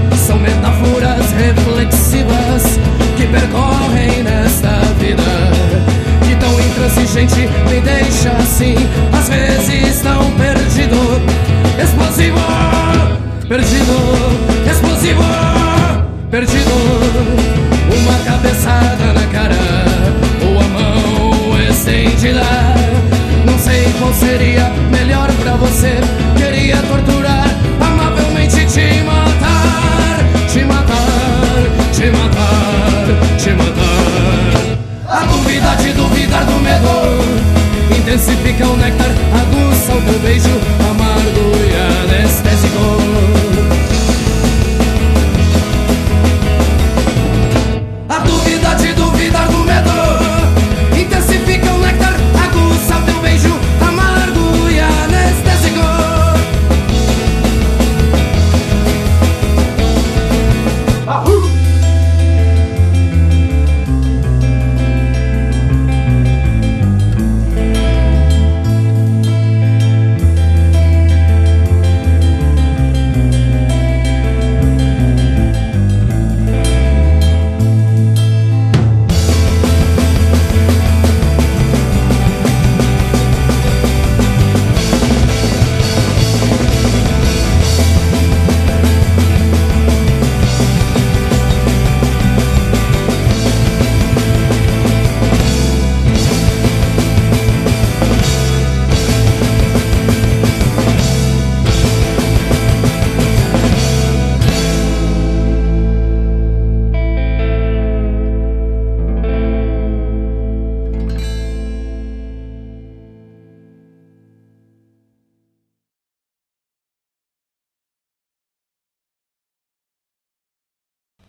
São metáforas reflexivas que percorrem nesta vida, que tão intransigente me deixa assim, às vezes tão perdido, explosivo, perdido, explosivo, perdido. Uma cabeçada na cara ou a mão estendida, não sei qual seria melhor pra você. Queria torturar, amavelmente te matar, te matar, te matar, te matar. A dúvida de duvidar do medo intensifica o néctar